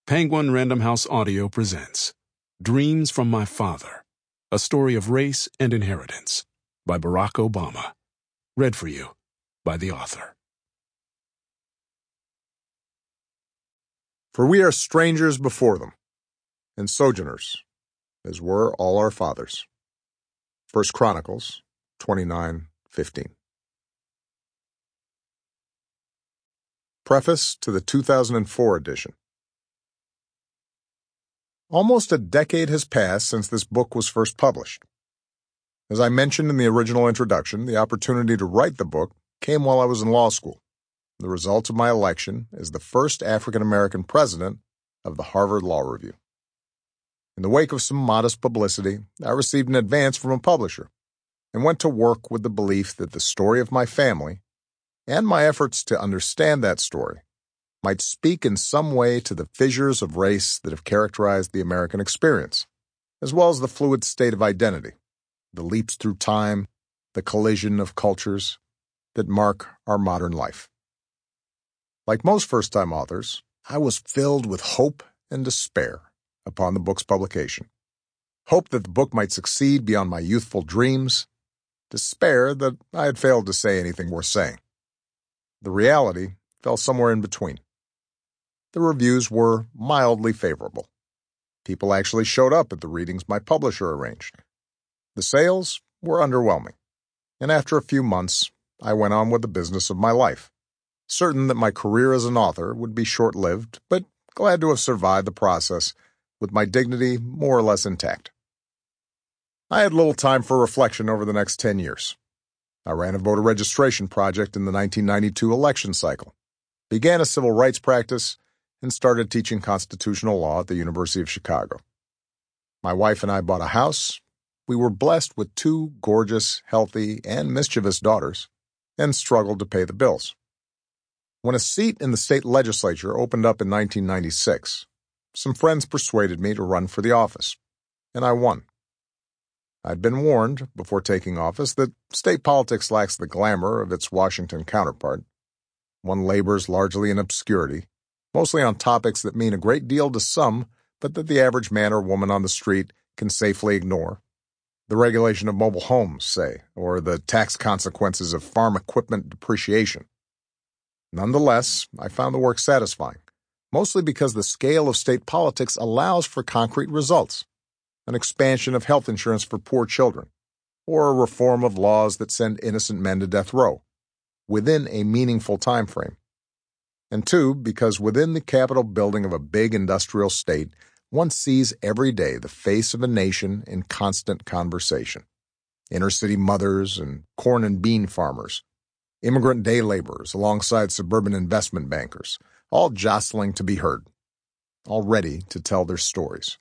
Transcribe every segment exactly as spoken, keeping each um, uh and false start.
Penguin Random House Audio presents Dreams from My Father, a story of race and inheritance by Barack Obama. Read for you by the author. For we are strangers before them, and sojourners, as were all our fathers. First Chronicles twenty-nine fifteen. Preface to the two thousand four edition. Almost a decade has passed since this book was first published. As I mentioned in the original introduction, the opportunity to write the book came while I was in law school, the result of my election as the first African-American president of the Harvard Law Review. In the wake of some modest publicity, I received an advance from a publisher and went to work with the belief that the story of my family and my efforts to understand that story might speak in some way to the fissures of race that have characterized the American experience, as well as the fluid state of identity, the leaps through time, the collision of cultures that mark our modern life. Like most first-time authors, I was filled with hope and despair upon the book's publication. Hope that the book might succeed beyond my youthful dreams, despair that I had failed to say anything worth saying. The reality fell somewhere in between. The reviews were mildly favorable. People actually showed up at the readings my publisher arranged. The sales were underwhelming, and after a few months, I went on with the business of my life, certain that my career as an author would be short-lived, but glad to have survived the process with my dignity more or less intact. I had little time for reflection over the next ten years. I ran a voter registration project in the nineteen ninety-two election cycle, began a civil rights practice, and started teaching constitutional law at the University of Chicago. My wife and I bought a house. We were blessed with two gorgeous, healthy, and mischievous daughters, and struggled to pay the bills. When a seat in the state legislature opened up in nineteen ninety-six, some friends persuaded me to run for the office, and I won. I'd been warned, before taking office, that state politics lacks the glamour of its Washington counterpart. One labors largely in obscurity, mostly on topics that mean a great deal to some, but that the average man or woman on the street can safely ignore. The regulation of mobile homes, say, or the tax consequences of farm equipment depreciation. Nonetheless, I found the work satisfying, mostly because the scale of state politics allows for concrete results, an expansion of health insurance for poor children, or a reform of laws that send innocent men to death row, within a meaningful time frame. And two, because within the Capitol building of a big industrial state, one sees every day the face of a nation in constant conversation. Inner-city mothers and corn and bean farmers, immigrant day laborers alongside suburban investment bankers, all jostling to be heard, all ready to tell their stories.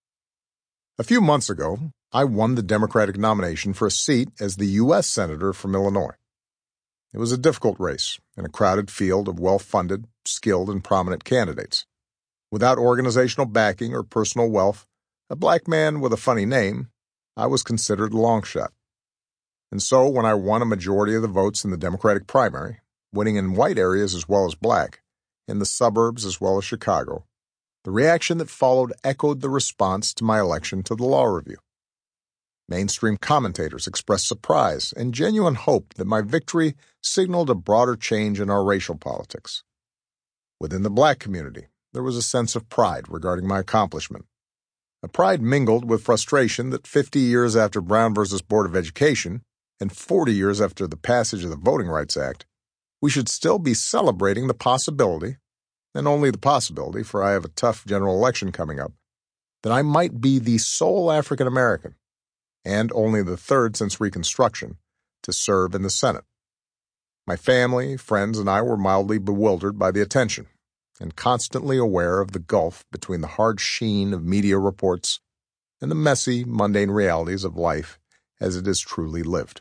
A few months ago, I won the Democratic nomination for a seat as the U S Senator from Illinois. It was a difficult race in a crowded field of well-funded, skilled, and prominent candidates. Without organizational backing or personal wealth, a black man with a funny name, I was considered a long shot. And so when I won a majority of the votes in the Democratic primary, winning in white areas as well as black, in the suburbs as well as Chicago, the reaction that followed echoed the response to my election to the Law Review. Mainstream commentators expressed surprise and genuine hope that my victory signaled a broader change in our racial politics. Within the black community, there was a sense of pride regarding my accomplishment, a pride mingled with frustration that fifty years after Brown versus Board of Education and forty years after the passage of the Voting Rights Act, we should still be celebrating the possibility, and only the possibility, for I have a tough general election coming up, that I might be the sole African American, and only the third since Reconstruction, to serve in the Senate. My family, friends, and I were mildly bewildered by the attention, and constantly aware of the gulf between the hard sheen of media reports and the messy, mundane realities of life as it is truly lived.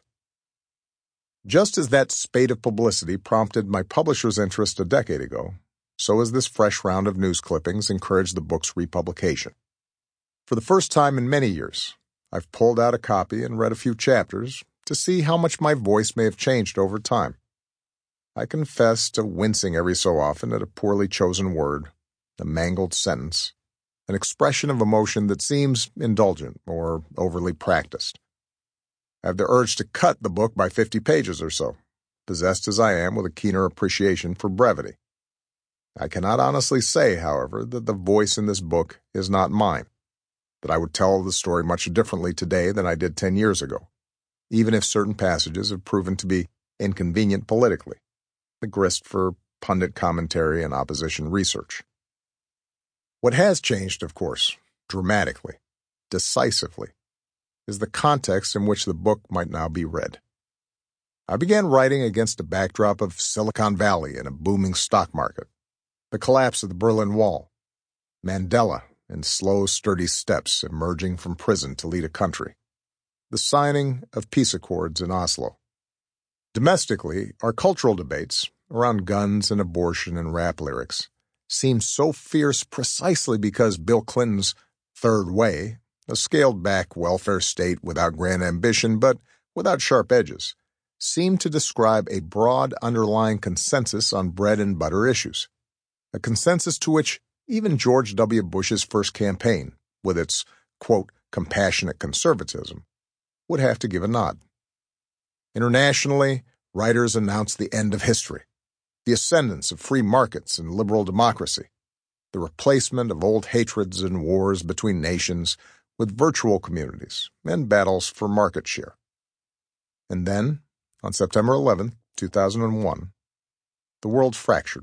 Just as that spate of publicity prompted my publisher's interest a decade ago, so has this fresh round of news clippings encouraged the book's republication. For the first time in many years, I've pulled out a copy and read a few chapters to see how much my voice may have changed over time. I confess to wincing every so often at a poorly chosen word, a mangled sentence, an expression of emotion that seems indulgent or overly practiced. I have the urge to cut the book by fifty pages or so, possessed as I am with a keener appreciation for brevity. I cannot honestly say, however, that the voice in this book is not mine, that I would tell the story much differently today than I did ten years ago, even if certain passages have proven to be inconvenient politically, the grist for pundit commentary and opposition research. What has changed, of course, dramatically, decisively, is the context in which the book might now be read. I began writing against a backdrop of Silicon Valley and a booming stock market, the collapse of the Berlin Wall, Mandela in slow, sturdy steps emerging from prison to lead a country, the signing of peace accords in Oslo. Domestically, our cultural debates around guns and abortion and rap lyrics seemed so fierce precisely because Bill Clinton's Third Way, a scaled-back welfare state without grand ambition but without sharp edges, seemed to describe a broad underlying consensus on bread-and-butter issues, a consensus to which even George W. Bush's first campaign, with its, quote, compassionate conservatism, would have to give a nod. Internationally, writers announced the end of history, the ascendance of free markets and liberal democracy, the replacement of old hatreds and wars between nations with virtual communities and battles for market share. And then, on September eleventh, two thousand one, the world fractured.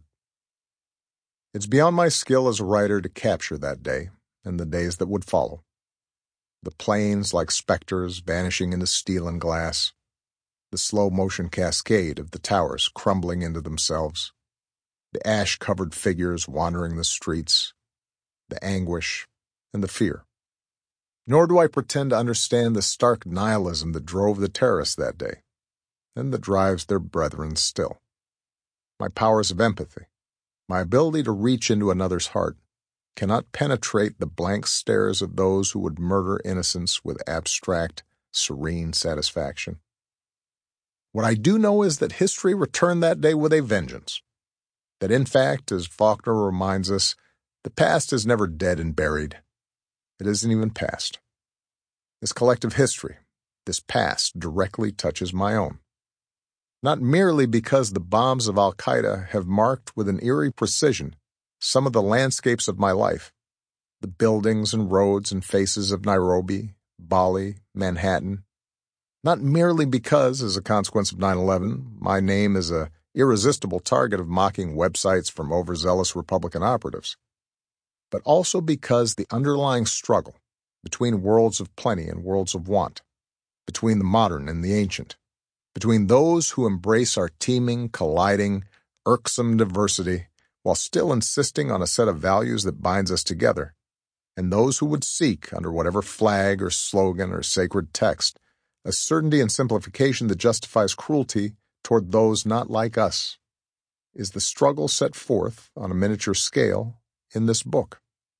It's beyond my skill as a writer to capture that day and the days that would follow. The planes like specters vanishing into steel and glass, the slow-motion cascade of the towers crumbling into themselves, the ash-covered figures wandering the streets, the anguish, and the fear. Nor do I pretend to understand the stark nihilism that drove the terrorists that day, and that drives their brethren still. My powers of empathy, my ability to reach into another's heart, cannot penetrate the blank stares of those who would murder innocence with abstract, serene satisfaction. What I do know is that history returned that day with a vengeance. That in fact, as Faulkner reminds us, the past is never dead and buried. It isn't even past. This collective history, this past, directly touches my own. Not merely because the bombs of Al-Qaeda have marked with an eerie precision some of the landscapes of my life, the buildings and roads and faces of Nairobi, Bali, Manhattan. Not merely because, as a consequence of nine eleven, my name is an irresistible target of mocking websites from overzealous Republican operatives, but also because the underlying struggle between worlds of plenty and worlds of want, between the modern and the ancient, between those who embrace our teeming, colliding, irksome diversity while still insisting on a set of values that binds us together, and those who would seek, under whatever flag or slogan or sacred text, a certainty and simplification that justifies cruelty toward those not like us, is the struggle set forth on a miniature scale in this book.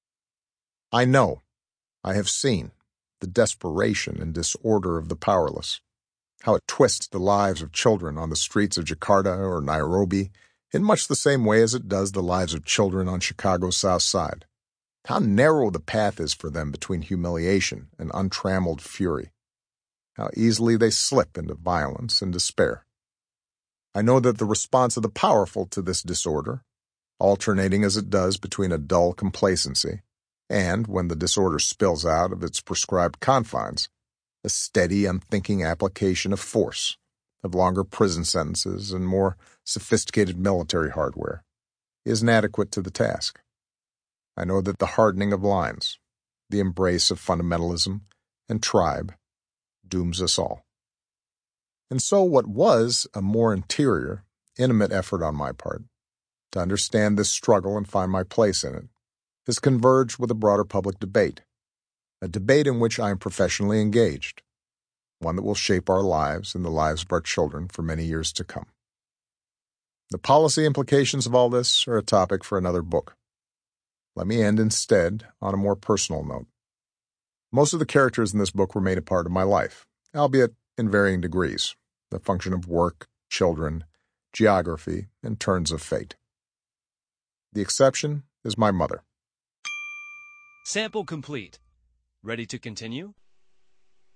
I know, I have seen, the desperation and disorder of the powerless, how it twists the lives of children on the streets of Jakarta or Nairobi in much the same way as it does the lives of children on Chicago's South Side, how narrow the path is for them between humiliation and untrammeled fury, how easily they slip into violence and despair. I know that the response of the powerful to this disorder, alternating as it does between a dull complacency and, when the disorder spills out of its prescribed confines, a steady, unthinking application of force, of longer prison sentences and more sophisticated military hardware, is inadequate to the task. I know that the hardening of lines, the embrace of fundamentalism and tribe, dooms us all. And so what was a more interior, intimate effort on my part, to understand this struggle and find my place in it, has converged with a broader public debate, a debate in which I am professionally engaged, one that will shape our lives and the lives of our children for many years to come. The policy implications of all this are a topic for another book. Let me end instead on a more personal note. Most of the characters in this book were made a part of my life, albeit in varying degrees, the function of work, children, geography, and turns of fate. The exception is my mother. Sample complete. Ready to continue?